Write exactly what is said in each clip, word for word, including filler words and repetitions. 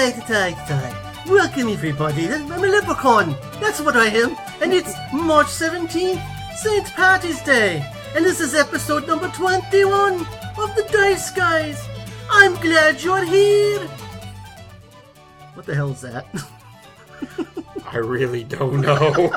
right, right, right. Welcome everybody. I'm a leprechaun. That's what I am. And it's March seventeenth, Saint Patty's Day. And this is episode number twenty-one of the Dice Guys. I'm glad you're here. What the hell is that? I really don't know.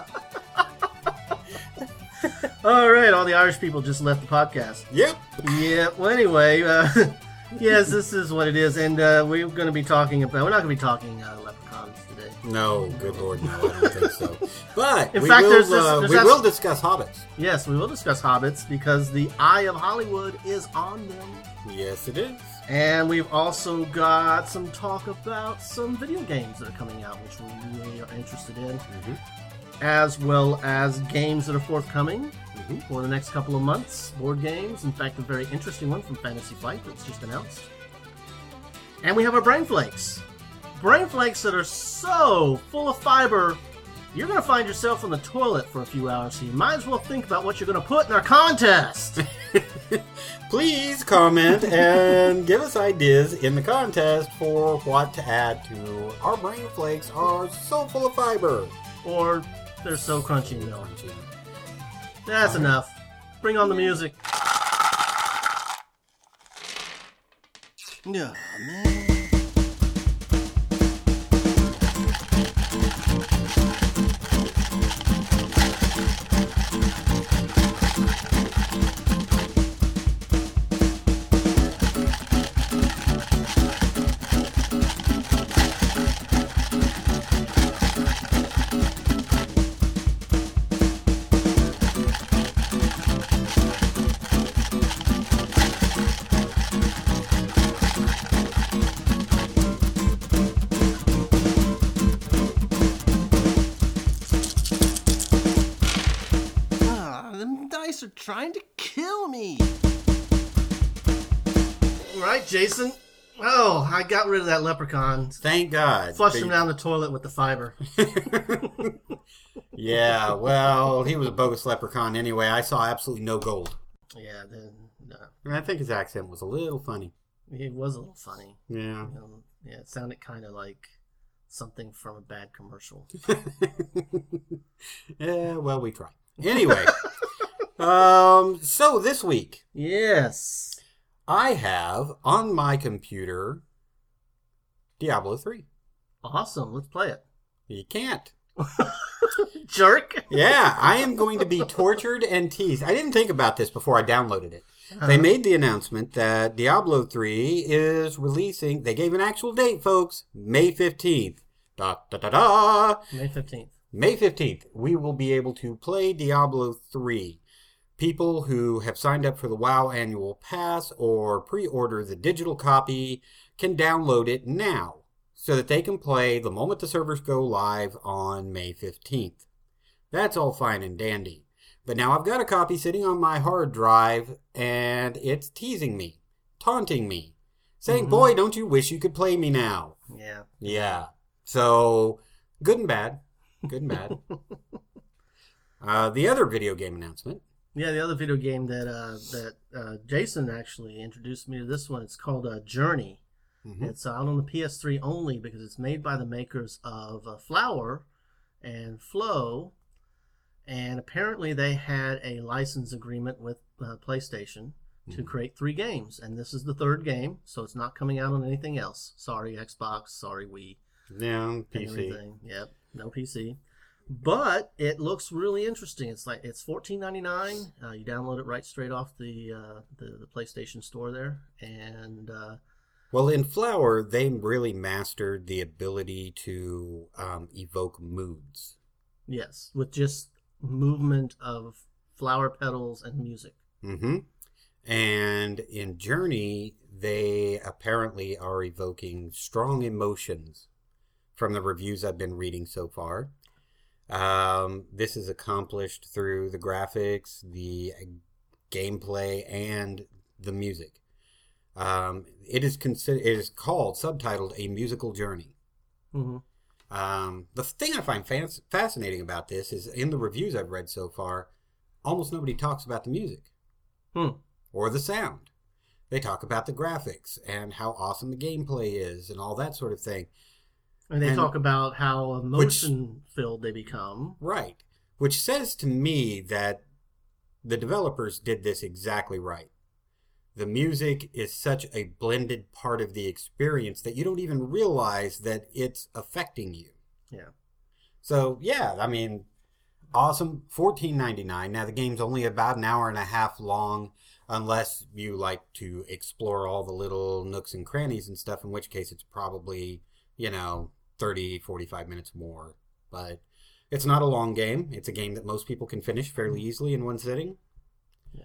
All right, all the Irish people just left the podcast. Yep. Yeah, well, anyway, uh, yes, this is what it is. And uh, we're going to be talking about, we're not going to be talking uh, leprechauns today. No, good Lord, no, I don't think so. But In we, fact, will, there's this- uh, there's we actually- will discuss hobbits. Yes, we will discuss hobbits because the Eye of Hollywood is on them. Yes, it is. And we've also got some talk about some video games that are coming out, which we really are interested in, Mm-hmm. as well as games that are forthcoming Mm-hmm. for the next couple of months. Board games, in fact, a very interesting one from Fantasy Flight that's just announced. And we have our Brain Flakes. Brain Flakes that are so full of fiber, you're going to find yourself on the toilet for a few hours, so you might as well think about what you're going to put in our contest. Please comment and give us ideas in the contest for what to add to our brain flakes are so full of fiber. Or they're so crunchy and milk. That's enough. Bring on the music. Yeah, man. Are trying to kill me. Right, Jason? Oh, I got rid of that leprechaun. Thank God. Flushed him down the toilet with the fiber. Yeah, well, he was a bogus leprechaun anyway. I saw absolutely no gold. Yeah, then, no. And I think his accent was a little funny. It was a little funny. Yeah. Um, yeah, it sounded kind of like something from a bad commercial. Yeah, well, we try. Anyway. Um, so this week, Yes. I have on my computer Diablo three. Awesome. Let's play it. You can't. Jerk. Yeah, I am going to be tortured and teased. I didn't think about this before I downloaded it. Uh-huh. They made the announcement that Diablo three is releasing. They gave an actual date, folks. May fifteenth. Da da da da. May fifteenth. May fifteenth. We will be able to play Diablo three. People who have signed up for the WoW Annual Pass or pre-order the digital copy can download it now so that they can play the moment the servers go live on May fifteenth. That's all fine and dandy. But now I've got a copy sitting on my hard drive and it's teasing me, taunting me, saying, Mm-hmm. boy, don't you wish you could play me now? Yeah. Yeah. So, good and bad. Good and bad. uh, the other video game announcement. Yeah, the other video game that uh, that uh, Jason actually introduced me to this one, it's called uh, Journey. Mm-hmm. It's out on the P S three only because it's made by the makers of uh, Flower and Flow. And apparently they had a license agreement with uh, PlayStation to Mm-hmm. create three games. And this is the third game, so it's not coming out on anything else. Sorry, Xbox. Sorry, Wii. Yeah, P And C. everything. Yep, no P C. But it looks really interesting. It's like it's fourteen ninety-nine. Uh, you download it right straight off the uh, the, the PlayStation Store there, and uh, Well, in Flower, they really mastered the ability to um, evoke moods. yes, with just movement of flower petals and music. Mm-hmm. And in Journey, they apparently are evoking strong emotions from the reviews I've been reading so far. Um, this is accomplished through the graphics, the gameplay, and the music. Um, it is considered. It is called, subtitled, A Musical Journey. Mm-hmm. Um, the thing I find fas- fascinating about this is in the reviews I've read so far, almost nobody talks about the music Hmm. or the sound. They talk about the graphics and how awesome the gameplay is and all that sort of thing. And they And- talk about how emotion-filled they become. Right. Which says to me that the developers did this exactly right. The music is such a blended part of the experience that you don't even realize that it's affecting you. Yeah. So, yeah, I mean, awesome. fourteen ninety-nine. Now, the game's only about an hour and a half long, unless you like to explore all the little nooks and crannies and stuff, in which case it's probably, you know, thirty, forty-five minutes more. But it's not a long game. It's a game that most people can finish fairly easily in one sitting. Yeah.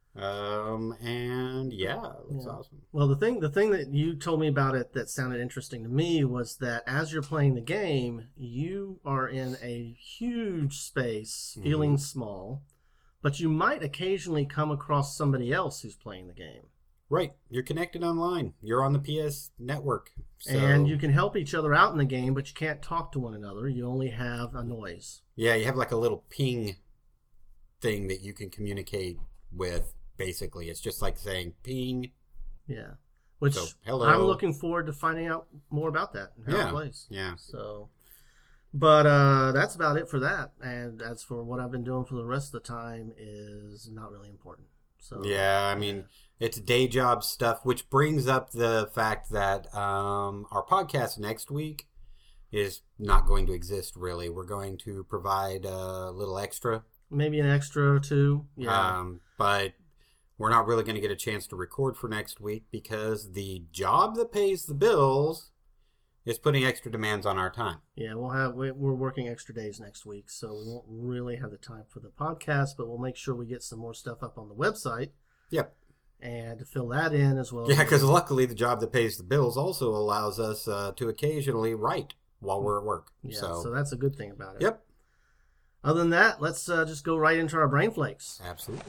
Um, and yeah, it's Yeah. awesome. Well, the thing the thing that you told me about it that sounded interesting to me was that as you're playing the game, you are in a huge space, Mhm. feeling small, but you might occasionally come across somebody else who's playing the game. Right. You're connected online. You're on the P S network. So, And you can help each other out in the game, but you can't talk to one another. You only have a noise. yeah, you have like a little ping thing that you can communicate with, basically. It's just like saying ping. Yeah. Which So, hello. I'm looking forward to finding out more about that and how Yeah. it plays. Yeah. So, but uh, that's about it for that. And as for what I've been doing for the rest of the time is not really important. So Yeah, I mean, it's day job stuff, which brings up the fact that um, our podcast next week is not going to exist, really. We're going to provide a little extra. maybe an extra or two. Yeah. Um, but we're not really going to get a chance to record for next week because the job that pays the bills is putting extra demands on our time. Yeah, we'll have we- we're working extra days next week, so we won't really have the time for the podcast, but we'll make sure we get some more stuff up on the website Yep. and to fill that in as well. Yeah, because luckily the job that pays the bills also allows us uh, to occasionally write while we're at work. yeah, so, so that's a good thing about it. yep, Other than that, let's uh, just go right into our brain flakes. absolutely.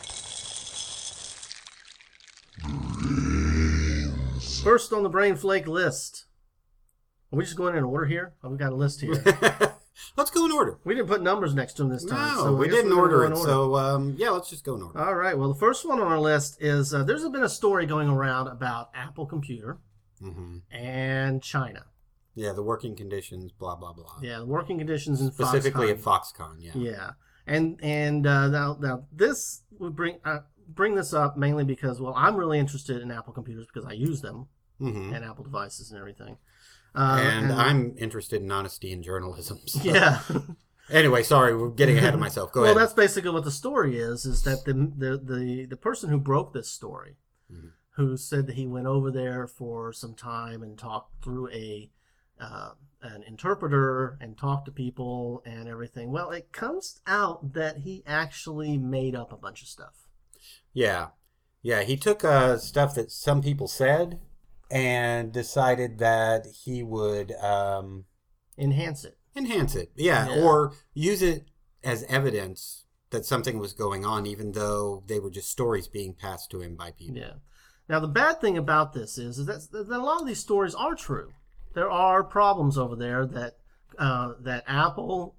First on the brain flake list. Are we just going in order here? Oh, we got a list here. Let's go in order. We didn't put numbers next to them this time. No, so I we guess didn't we're gonna order go it. in So, um, yeah, let's just go in order. All right. Well, the first one on our list is uh, there's been a story going around about Apple Computer hmm and China. Yeah, the working conditions, blah, blah, blah. Yeah, the working conditions in Specifically Foxconn. at Foxconn, yeah. Yeah, and and uh, now now this would bring uh, bring this up mainly because well, I'm really interested in Apple computers because I use them hmm and Apple devices and everything. Uh, and, I'm interested in honesty in journalism. so- yeah. Anyway, sorry, we're getting ahead of myself. Go well, ahead. that's basically what the story is. Is that the the the, the person who broke this story, Mhm. who said that he went over there for some time and talked through a uh, an interpreter and talked to people and everything. Well, it comes out that he actually made up a bunch of stuff. Yeah. Yeah, he took uh, stuff that some people said and decided that he would um, Enhance it. enhance it. Yeah, Yeah. or use it as evidence that something was going on, even though they were just stories being passed to him by people. Yeah. Now the bad thing about this is, is that, that a lot of these stories are true. There are problems over there that uh, that Apple,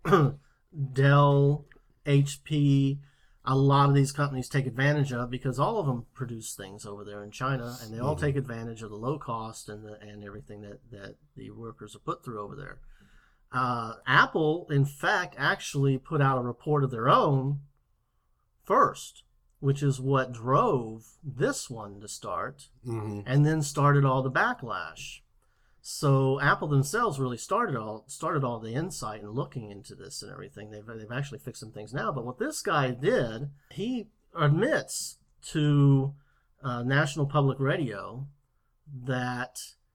Dell, H P, a lot of these companies take advantage of because all of them produce things over there in China, and they all Mhm. take advantage of the low cost and the and everything that that the workers are put through over there. Uh, Apple, in fact, actually put out a report of their own first, which is what drove this one to start, hmm and then started all the backlash. So Apple themselves really started all started all the insight and looking into this and everything. They've they've actually fixed some things now. But what this guy did, he admits to uh, National Public Radio that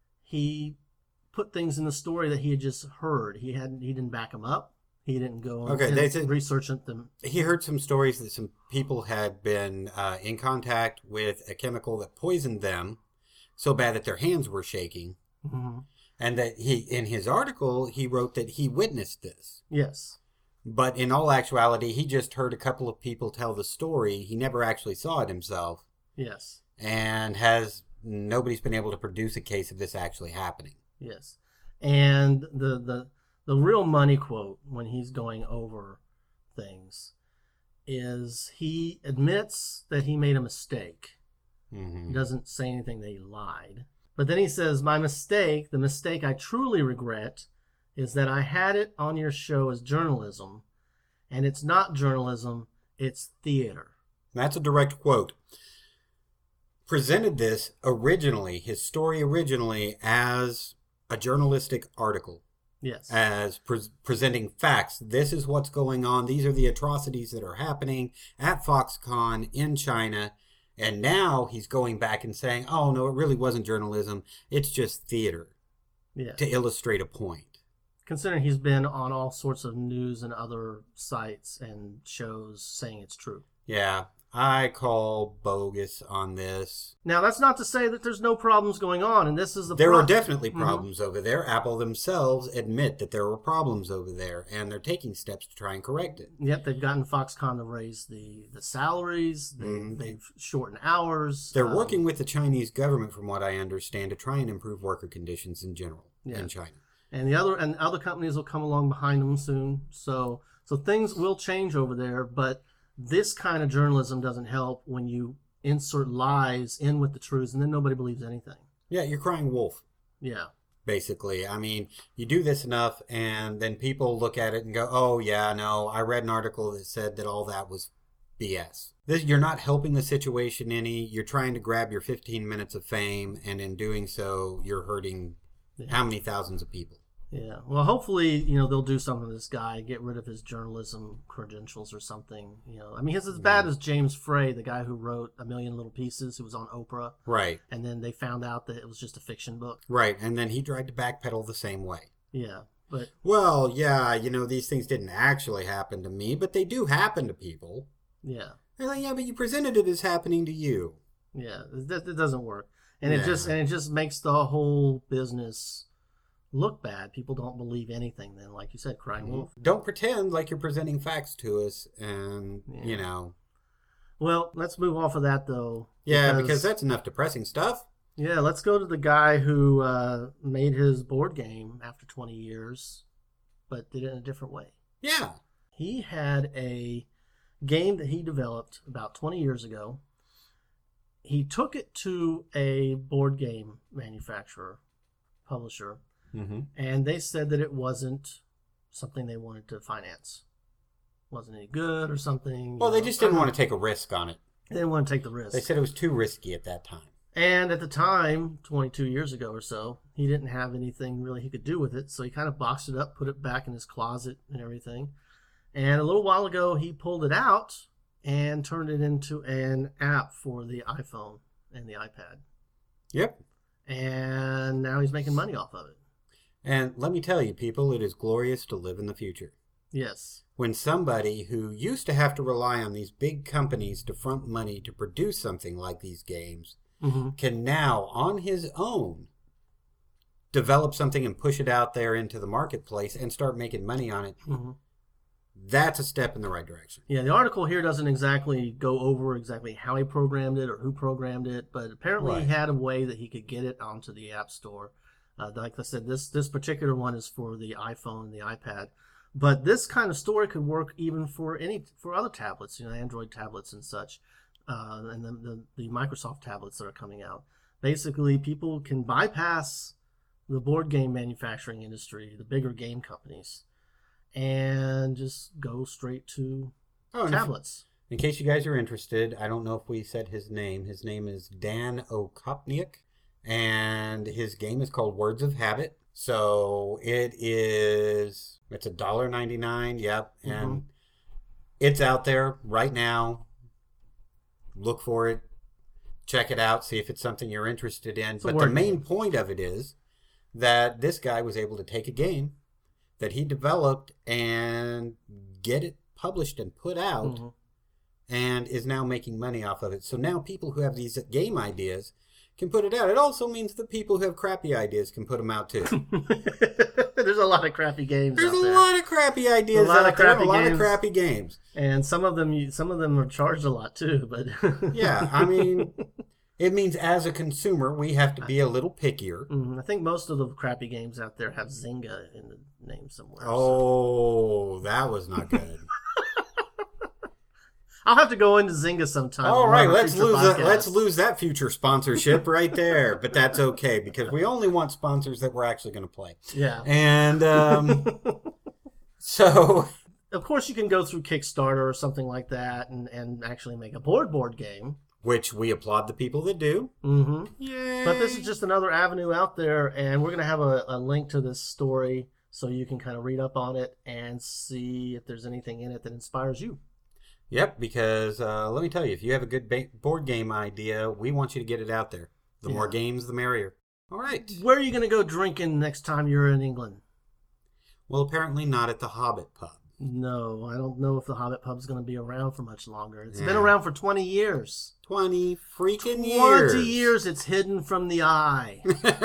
he put things in the story that he had just heard. He hadn't he didn't back them up. He didn't go Okay, and they said- research them. He heard some stories that some people had been uh, in contact with a chemical that poisoned them so bad that their hands were shaking. Mhm. And that he, in his article, he wrote that he witnessed this. Yes. But in all actuality, he just heard a couple of people tell the story. He never actually saw it himself. Yes. And has, nobody's been able to produce a case of this actually happening. Yes. And the, the the real money quote when he's going over things is he admits that he made a mistake. Mm-hmm. He doesn't say anything that he lied. But then he says, my mistake, the mistake I truly regret, is that I had it on your show as journalism, and it's not journalism, it's theater. That's a direct quote. Presented this originally, his story originally, as a journalistic article. Yes. As pre- presenting facts. This is what's going on. These are the atrocities that are happening at Foxconn in China. And now he's going back and saying, oh, no, it really wasn't journalism. It's just theater. Yeah. To illustrate a point. Considering he's been on all sorts of news and other sites and shows saying it's true. Yeah. I call bogus on this. Now, that's not to say that there's no problems going on, and this is the There pro- are definitely mm-hmm. problems over there. Apple themselves admit that there were problems over there, and they're taking steps to try and correct it. Yep, they've gotten Foxconn to raise the, the salaries. They, mm-hmm. They've shortened hours. They're um, working with the Chinese government, from what I understand, to try and improve worker conditions in general yeah. in China. And the other and other companies will come along behind them soon. So so things will change over there, but this kind of journalism doesn't help when you insert lies in with the truths and then nobody believes anything. Yeah, you're crying wolf. Yeah. Basically. I mean, you do this enough and then people look at it and go, oh, yeah, no, I read an article that said that all that was B S. This, you're not helping the situation any. You're trying to grab your fifteen minutes of fame, and in doing so, you're hurting yeah. how many thousands of people? Yeah. Well, hopefully, you know, they'll do something to this guy, get rid of his journalism credentials or something. You know, I mean, he's as bad yeah. as James Frey, the guy who wrote A Million Little Pieces, who was on Oprah. Right. And then they found out that it was just a fiction book. Right. And then he tried to backpedal the same way. Yeah. But well, yeah, you know, these things didn't actually happen to me, but they do happen to people. Yeah. They're like, yeah, but you presented it as happening to you. Yeah. It, it doesn't work. And yeah. it just and it just makes the whole business look bad. People don't believe anything then, like you said, crying wolf. Don't pretend like you're presenting facts to us and, yeah. you know. Well, let's move off of that, though. Yeah, because, because that's enough depressing stuff. Yeah, let's go to the guy who uh, made his board game after twenty years, but did it in a different way. Yeah. He had a game that he developed about twenty years ago. He took it to a board game manufacturer, publisher, mm-hmm. and they said that it wasn't something they wanted to finance. Wasn't any good or something. Well, they know. just didn't want to take a risk on it. They didn't want to take the risk. They said it was too risky at that time. And at the time, twenty-two years ago or so, he didn't have anything really he could do with it, so he kind of boxed it up, put it back in his closet and everything. And a little while ago, he pulled it out and turned it into an app for the iPhone and the iPad. Yep. And now he's making money off of it. And let me tell you, people, it is glorious to live in the future. Yes. When somebody who used to have to rely on these big companies to front money to produce something like these games mm-hmm. can now, on his own, develop something and push it out there into the marketplace and start making money on it, mm-hmm. that's a step in the right direction. Yeah, the article here doesn't exactly go over exactly how he programmed it or who programmed it, but apparently right. he had a way that he could get it onto the App Store. Uh, like I said, this this particular one is for the iPhone and the iPad. But this kind of story could work even for any for other tablets, you know, Android tablets and such, uh, and the, the the Microsoft tablets that are coming out. Basically, people can bypass the board game manufacturing industry, the bigger game companies, and just go straight to oh, tablets. If, in case you guys are interested, I don't know if we said his name. His name is Dan Okopniak, and his game is called Words of Habit. So it is, it's a one dollar ninety-nine, yep, and mm-hmm. it's out there right now. Look for it, check it out, see if it's something you're interested in. It's but the main game. point of it is that this guy was able to take a game that he developed and get it published and put out, mm-hmm. and is now making money off of it. So now people who have these game ideas can put it out. It also means that people who have crappy ideas can put them out too. There's a lot of crappy games There's out a there. lot of crappy ideas out there. A lot games. of crappy games. And some of them some of them are charged a lot too, but yeah, I mean, it means as a consumer we have to be a little pickier. Mm, I think most of the crappy games out there have Zynga in the name somewhere. Oh, so. That was not good. I'll have to go into Zynga sometime. All right, let's lose that. Let's lose that future sponsorship right there. But that's okay because we only want sponsors that we're actually going to play. Yeah. And um, so, of course, you can go through Kickstarter or something like that and, and actually make a board board game. Which we applaud the people that do. Mm-hmm. Yay. But this is just another avenue out there, and we're going to have a, a link to this story so you can kind of read up on it and see if there's anything in it that inspires you. Yep, because uh, let me tell you, if you have a good ba- board game idea, we want you to get it out there. The Yeah. more games, the merrier. All right. Where are you going to go drinking next time you're in England? Well, apparently not at the Hobbit Pub. No, I don't know if the Hobbit Pub's going to be around for much longer. It's Yeah. been around for twenty years. Twenty freaking years. twenty years it's hidden from the eye.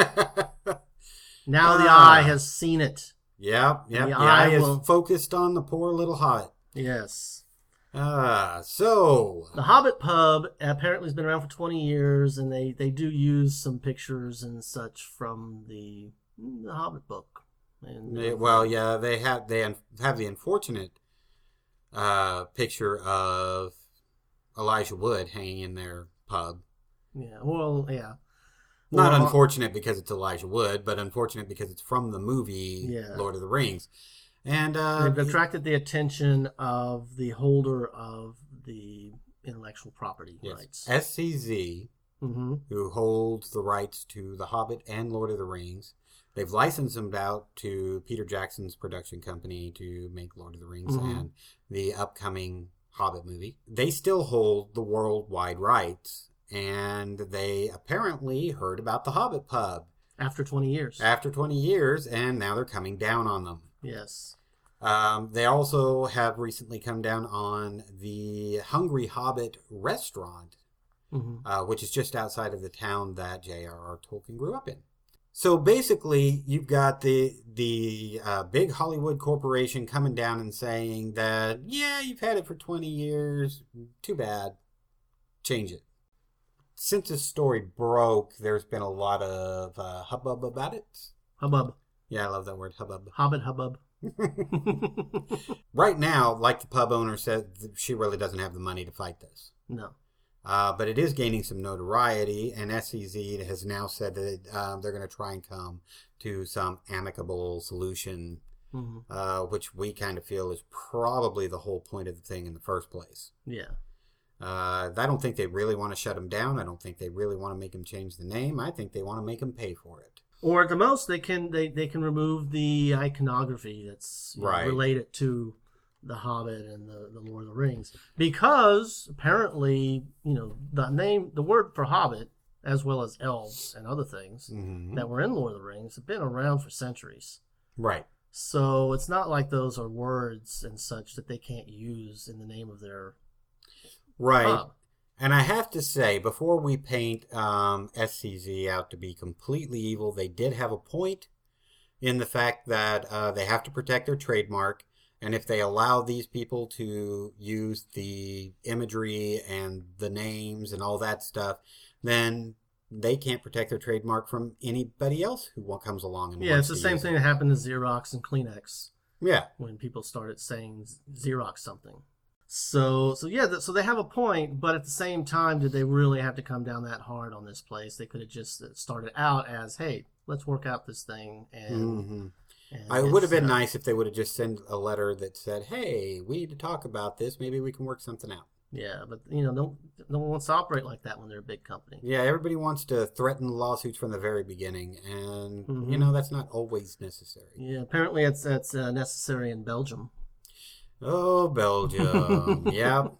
Now the Ah. eye has seen it. Yep, yep. The The, eye eye is will- focused on the poor little Hobbit. Yes. Ah, so... The Hobbit Pub apparently has been around for twenty years, and they, they do use some pictures and such from the, the Hobbit book. And They- well, yeah, they have they un- have the unfortunate uh, picture of Elijah Wood hanging in their pub. Yeah, well, yeah. Not Well, unfortunate because it's Elijah Wood, but unfortunate because it's from the movie Yeah. Lord of the Rings. And uh, They've attracted the attention of the holder of the intellectual property yes, rights. S C Z, Mm-hmm. who holds the rights to The Hobbit and Lord of the Rings, they've licensed them out to Peter Jackson's production company to make Lord of the Rings Mhm. and the upcoming Hobbit movie. They still hold the worldwide rights, and they apparently heard about the Hobbit Pub After twenty years. after twenty years, and now they're coming down on them. Yes. Um, they also have recently come down on the Hungry Hobbit restaurant, Mm-hmm. uh, which is just outside of the town that J R R. Tolkien grew up in. So basically, you've got the the uh, big Hollywood corporation coming down and saying that, yeah, you've had it for twenty years. Too bad. Change it. Since this story broke, there's been a lot of uh, hubbub about it. Hubbub. Yeah, I love that word, hubbub. Hobbit hubbub. Right now, like the pub owner said, she really doesn't have the money to fight this. No. Uh, but it is gaining some notoriety, and S C Z has now said that um, they're going to try and come to some amicable solution, Mm-hmm. uh, which we kind of feel is probably the whole point of the thing in the first place. Yeah. Uh, I don't think they really want to shut him down. I don't think they really want to make him change the name. I think they want to make him pay for it. Or at the most, they can they, they can remove the iconography that's you know, Right. related to the Hobbit and the, the Lord of the Rings, because apparently, you know, the name, the word for Hobbit, as well as elves and other things Mm-hmm. that were in Lord of the Rings, have been around for centuries. Right. So it's not like those are words and such that they can't use in the name of their Right. pub. And I have to say, before we paint um, S C Z out to be completely evil, they did have a point in the fact that uh, they have to protect their trademark. And if they allow these people to use the imagery and the names and all that stuff, then they can't protect their trademark from anybody else who wa- comes along and Yeah, wants it's the to same use thing it. that happened to Xerox and Kleenex Yeah. when people started saying Xerox something. So, so yeah, th- so they have a point, but at the same time, did they really have to come down that hard on this place? They could have just started out as, hey, let's work out this thing. And, hmm and I would have it's, been uh, nice if they would have just sent a letter that said, hey, we need to talk about this. Maybe we can work something out. Yeah, but, you know, no, no one wants to operate like that when they're a big company. Yeah, everybody wants to threaten lawsuits from the very beginning, and Mhm. you know that's not always necessary. Yeah, apparently it's, it's uh, necessary in Belgium. Oh, Belgium, yep,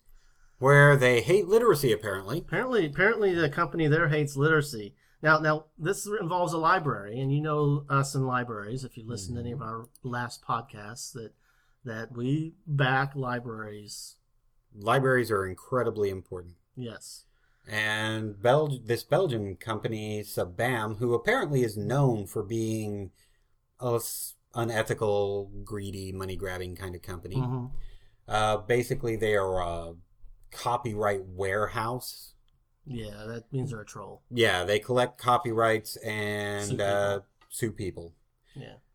where they hate literacy apparently. Apparently, apparently the company there hates literacy. Now, now this involves a library, and you know us in libraries. If you listen to any of our last podcasts, that that we back libraries. Libraries are incredibly important, Yes. and Bel- this Belgian company, Sabam, who apparently is known for being a s- unethical, greedy, money-grabbing kind of company. hmm Uh, basically, they are a copyright warehouse. Yeah, that means they're a troll. Yeah, they collect copyrights and Sue uh, sue people. Yeah.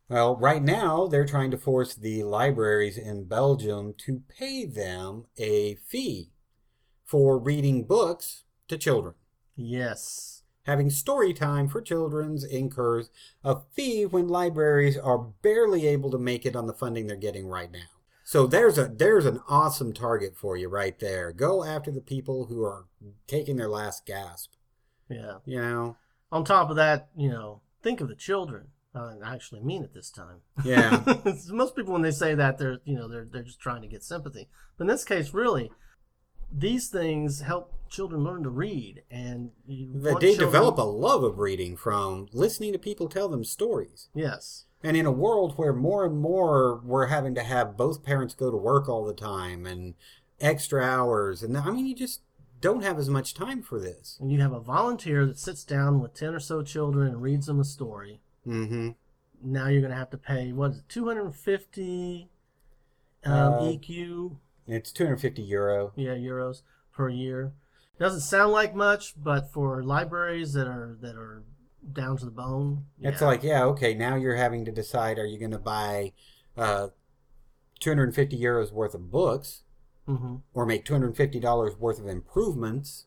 Well, right now they're trying to force the libraries in Belgium to pay them a fee for reading books to children. Yes. Having story time for children incurs a fee when libraries are barely able to make it on the funding they're getting right now. So there's a there's an awesome target for you right there. Go after the people who are taking their last gasp. Yeah. You know? On top of that, you know, think of the children. I actually mean it this time. Yeah. Most people, when they say that, they're you know they're they're just trying to get sympathy. But in this case, really, these things help children learn to read, and you They want children... develop a love of reading from listening to people tell them stories. Yes. And in a world where more and more we're having to have both parents go to work all the time and extra hours, and I mean, you just don't have as much time for this. And you have a volunteer that sits down with ten or so children and reads them a story. Mm-hmm. Now you're going to have to pay, what is it, two hundred fifty um, Uh, E Q? It's two hundred fifty euro. Yeah, euros per year. Doesn't sound like much, but for libraries that are that are down to the bone, It's yeah. like, yeah, okay, now you're having to decide, are you going to buy uh, two hundred fifty euros worth of books Mm-hmm. or make two hundred fifty dollars worth of improvements,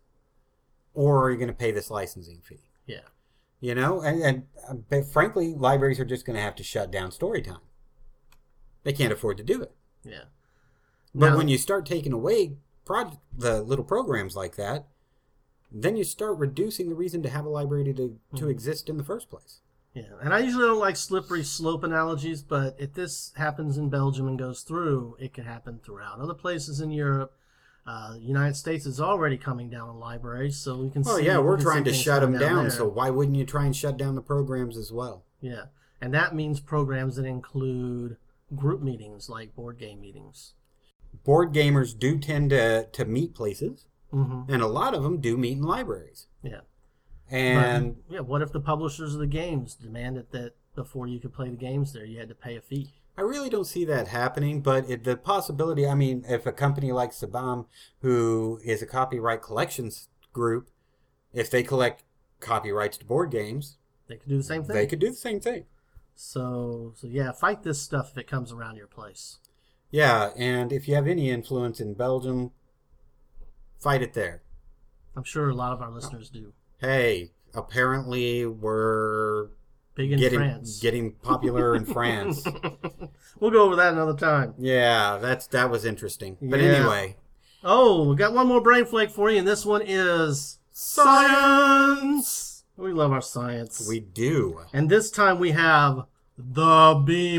or are you going to pay this licensing fee? Yeah. You know, and, and uh, but frankly, libraries are just going to have to shut down story time. They can't afford to do it. Yeah. But Now- when you start taking away proj- the little programs like that, then you start reducing the reason to have a library to, to Mm-hmm. exist in the first place. Yeah, and I usually don't like slippery slope analogies, but if this happens in Belgium and goes through, it could happen throughout other places in Europe. Uh, the United States is already coming down on libraries, so we can Oh, see. yeah, we we're can trying see to things shut them coming down, there. so why wouldn't you try and shut down the programs as well? Yeah, and that means programs that include group meetings, like board game meetings. Board gamers do tend to, to meet places, Mm-hmm. and a lot of them do meet in libraries. Yeah. And But, yeah, what if the publishers of the games demanded that before you could play the games there, you had to pay a fee? I really don't see that happening, but it, the possibility, I mean, if a company like Sabam, who is a copyright collections group, if they collect copyrights to board games, They could do the same thing. they could do the same thing. So, so yeah, fight this stuff if it comes around your place. Yeah, and if you have any influence in Belgium, fight it there. I'm sure a lot of our listeners do. Hey, apparently we're Big in getting France. getting popular in France. We'll go over that another time. Yeah, that's that was interesting. But Yeah. anyway, Oh, we got one more brain flake for you, and this one is science. We love our science. we do. And this time we have the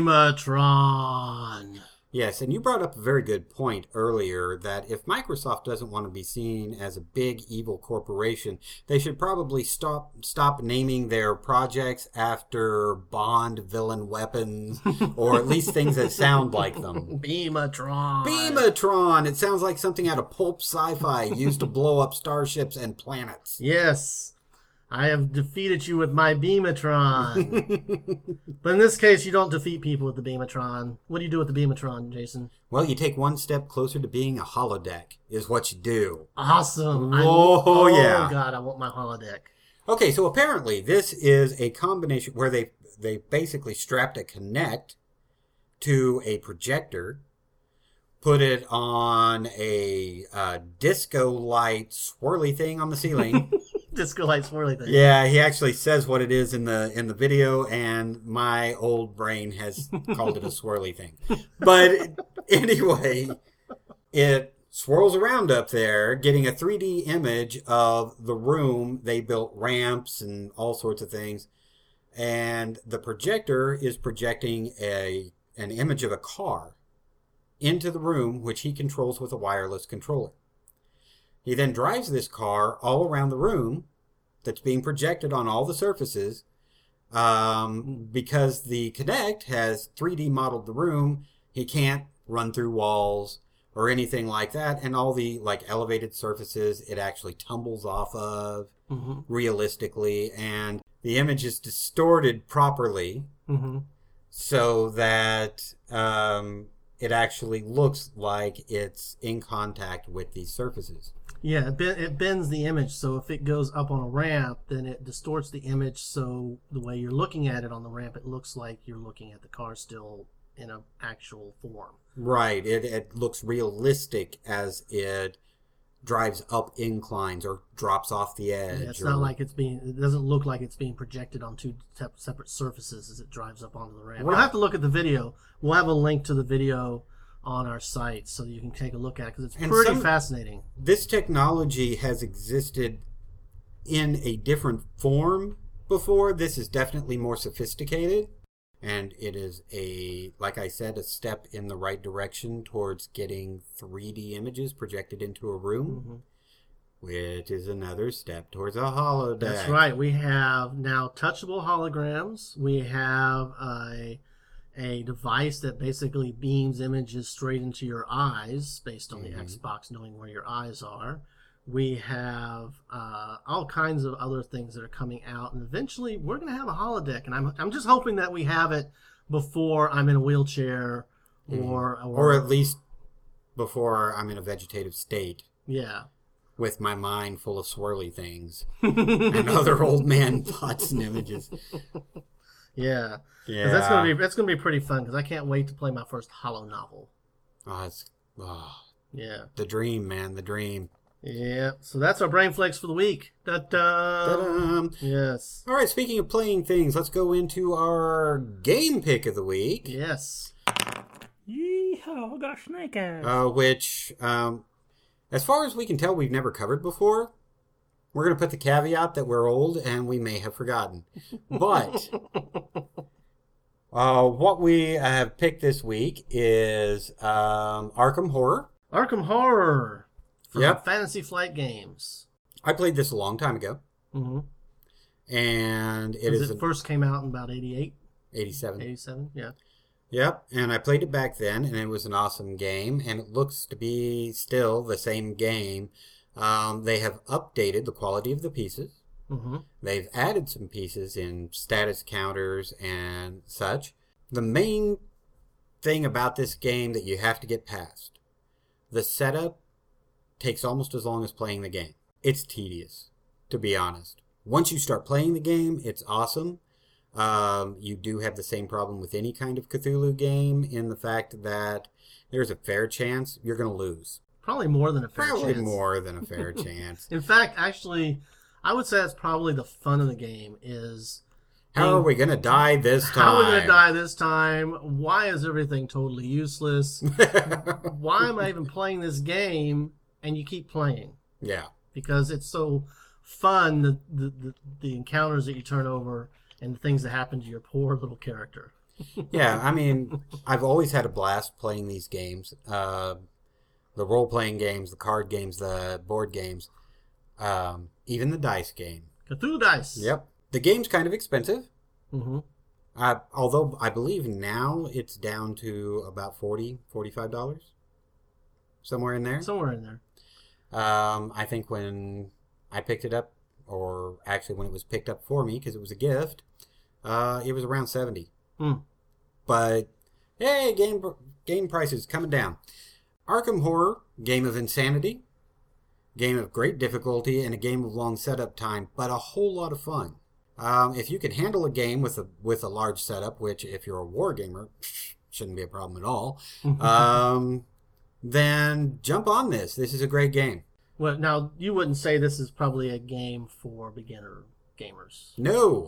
Beamatron. Yes, and you brought up a very good point earlier that if Microsoft doesn't want to be seen as a big evil corporation, they should probably stop stop naming their projects after Bond villain weapons, or at least things that sound like them. Beamatron. Beamatron! It sounds like something out of pulp sci-fi used to blow up starships and planets. Yes. I have defeated you with my Beamatron. But in this case, you don't defeat people with the Beamatron. What do you do with the Beamatron, Jason? Well, you take one step closer to being a holodeck, is what you do. Awesome. I- Oh, oh, yeah. God, I want my holodeck. Okay, so apparently this is a combination where they they basically strapped a Kinect to a projector, put it on a uh, disco light swirly thing on the ceiling. Disco light swirly thing. Yeah, he actually says what it is in the in the video, and my old brain has called it a swirly thing. But anyway, it swirls around up there, getting a three D image of the room. They built ramps and all sorts of things, and the projector is projecting a an image of a car into the room, which he controls with a wireless controller. He then drives this car all around the room that's being projected on all the surfaces. Um, because the Kinect has three D modeled the room, he can't run through walls or anything like that. And all the like elevated surfaces it actually tumbles off of Mm-hmm. realistically. And the image is distorted properly Mm-hmm. so that um, it actually looks like it's in contact with these surfaces. Yeah, it, ben- it bends the image, so if it goes up on a ramp, then it distorts the image, so the way you're looking at it on the ramp, it looks like you're looking at the car still in an actual form. Right. It, it looks realistic as it drives up inclines or drops off the edge. Yeah, it's or... not like it's being, it doesn't look like it's being projected on two te- separate surfaces as it drives up onto the ramp. Right. You'll have to look at the video. We'll have a link to the video on our site so you can take a look at it because it's And pretty some- fascinating. This technology has existed in a different form before. This is definitely more sophisticated. And it is a, like I said, a step in the right direction towards getting three D images projected into a room, mm-hmm. which is another step towards a holodeck. That's right. We have now touchable holograms. We have a, a device that basically beams images straight into your eyes based on mm-hmm. the Xbox knowing where your eyes are. We have uh, all kinds of other things that are coming out, and eventually we're going to have a holodeck. And I'm I'm just hoping that we have it before I'm in a wheelchair, or mm. or, or at least before I'm in a vegetative state. Yeah, with my mind full of swirly things and other old man thoughts and images. Yeah, yeah, that's gonna be that's gonna be pretty fun because I can't wait to play my first holo novel. Oh, it's oh, yeah, the dream, man, the dream. Yeah, so that's our Brain Flex for the week. Da-da! Yes. All right, speaking of playing things, let's go into our game pick of the week. Yes. Yeehaw, got snake eyes. Uh, which, um, as far as we can tell, we've never covered before. We're going to put the caveat that we're old and we may have forgotten. But uh, what we have picked this week is um, Arkham Horror. Arkham Horror. From yep. Fantasy Flight Games. I played this a long time ago. Mm-hmm. And it is is... It first came out in about eighty-eight? eighty-seven. eighty-seven, yeah. Yep, and I played it back then, and it was an awesome game, and it looks to be still the same game. Um, they have updated the quality of the pieces. Mm-hmm. They've added some pieces in status counters and such. The main thing about this game that you have to get past, the setup takes almost as long as playing the game. It's tedious, to be honest. Once you start playing the game, it's awesome. Um, you do have the same problem with any kind of Cthulhu game in the fact that there's a fair chance you're going to lose. Probably more than a fair probably chance. Probably more than a fair chance. In fact, actually, I would say that's probably the fun of the game is... How being, are we going to die this time? How are we going to die this time? Why is everything totally useless? Why am I even playing this game? And you keep playing. Yeah. Because it's so fun, the, the, the, the encounters that you turn over and the things that happen to your poor little character. Yeah, I mean, I've always had a blast playing these games. Uh, the role-playing games, the card games, the board games, um, even the dice game. Cthulhu Dice. Yep. The game's kind of expensive. Mm-hmm. Uh, although I believe now it's down to about forty dollars, forty-five dollars. Somewhere in there. Somewhere in there. Um, I think when I picked it up, or actually when it was picked up for me because it was a gift, uh, it was around seventy. Mm. But hey, game game prices coming down. Arkham Horror, game of insanity, game of great difficulty, and a game of long setup time, but a whole lot of fun. Um, if you can handle a game with a with a large setup, which if you're a war gamer shouldn't be a problem at all. um, then jump on this. This is a great game. Well, now, you wouldn't say this is probably a game for beginner gamers. No.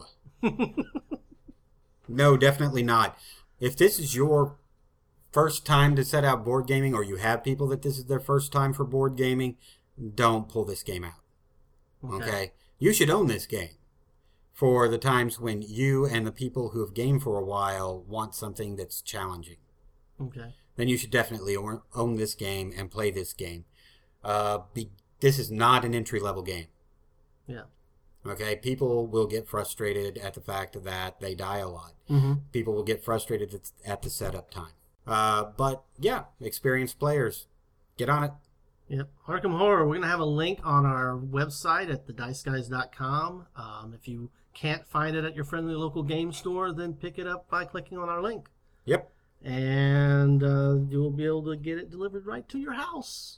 No, definitely not. If this is your first time to set out board gaming, or you have people that this is their first time for board gaming, don't pull this game out. Okay? okay? You should own this game for the times when you and the people who have gamed for a while want something that's challenging. Okay. Then you should definitely own this game and play this game. Uh, be, this is not an entry-level game. Yeah. Okay? People will get frustrated at the fact that they die a lot. Mm-hmm. People will get frustrated at the setup time. Uh, but, yeah, experienced players, get on it. Yep. Arkham Horror, we're going to have a link on our website at the dice guys dot com. Um, if you can't find it at your friendly local game store, then pick it up by clicking on our link. Yep. And uh, you will be able to get it delivered right to your house.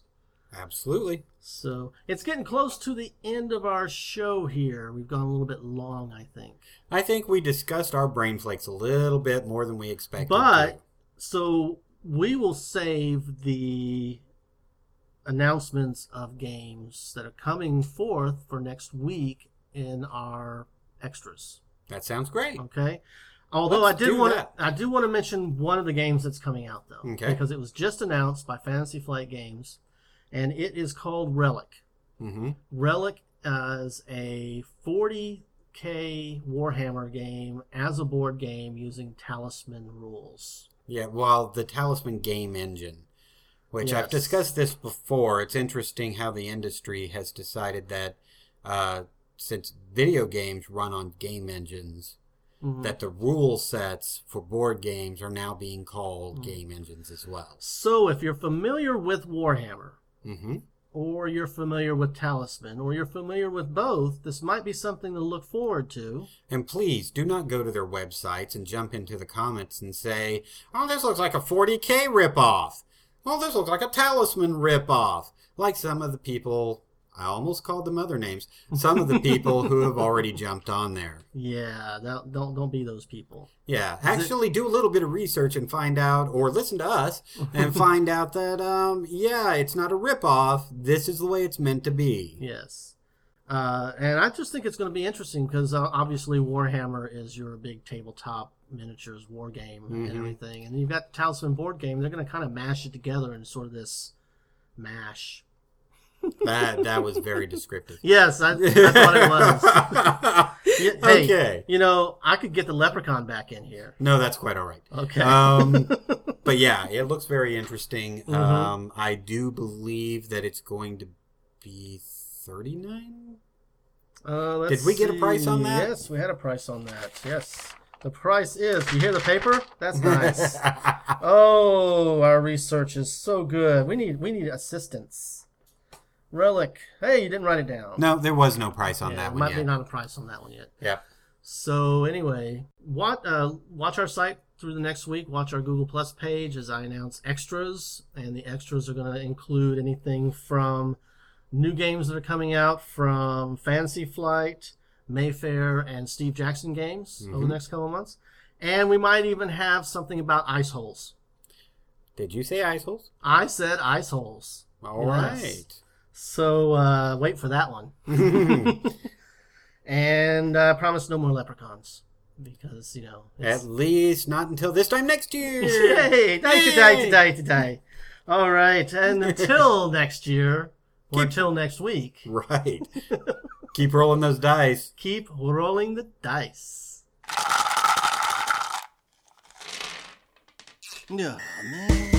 Absolutely. So it's getting close to the end of our show here. We've gone a little bit long, I think. I think we discussed our brain flakes a little bit more than we expected. But, to. so we will save the announcements of games that are coming forth for next week in our extras. That sounds great. Okay? Although Let's I did do want that. to, I do want to mention one of the games that's coming out though, Okay. because it was just announced by Fantasy Flight Games, and it is called Relic. Mm-hmm. Relic is a forty K Warhammer game as a board game using Talisman rules. Yeah, well, the Talisman game engine, which Yes. I've discussed this before. It's interesting how the industry has decided that uh, since video games run on game engines, Mhm. that the rule sets for board games are now being called Mm. game engines as well. So if you're familiar with Warhammer, Mm-hmm. or you're familiar with Talisman, or you're familiar with both, this might be something to look forward to. And please do not go to their websites and jump into the comments and say, oh, this looks like a forty K ripoff. Oh, this looks like a Talisman ripoff. Like some of the people, I almost called them other names, some of the people who have already jumped on there. Yeah, don't don't, don't be those people. Yeah, actually do a little bit of research and find out, or listen to us, and find out that, um, yeah, it's not a ripoff. This is the way it's meant to be. Yes. Uh, and I just think it's going to be interesting because uh, obviously Warhammer is your big tabletop miniatures war game and Mhm. everything. And you've got Talisman board game. They're going to kind of mash it together in sort of this mash. That that was very descriptive. Yes, I, I thought it was. Yeah, hey, Okay. you know, I could get the leprechaun back in here. No, that's quite all right. Okay. Um, but yeah, it looks very interesting. Mhm. Um, I do believe that it's going to be thirty-nine. Uh, let's Did we get a price on see. that? Yes, we had a price on that. Yes. The price is, do you hear the paper? That's nice. Oh, our research is so good. We need we need assistance. Relic. Hey, you didn't write it down. No, there was no price on Yeah, that one might yet. be not a price on that one yet. Yep. So anyway, watch, uh, watch our site through the next week. Watch our Google Plus page as I announce extras, and the extras are going to include anything from new games that are coming out from Fantasy Flight, Mayfair, and Steve Jackson games over the Mhm. next couple of months. And we might even have something about ice holes. Did you say ice holes? I said ice holes. All Yes. right. So uh, wait for that one. And I promise no more leprechauns. Because, you know. At least not until this time next year. Yay! Die today, today, today. All right. And until next year, or Keep- until next week, Right. Keep rolling those dice. keep rolling the dice. Oh, man.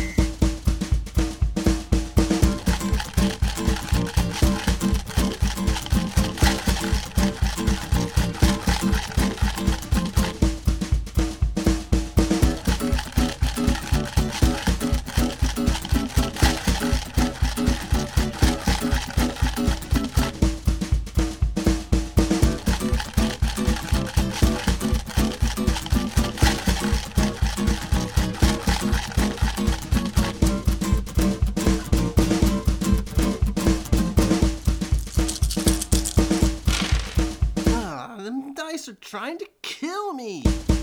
Ah, them dice are trying to kill me.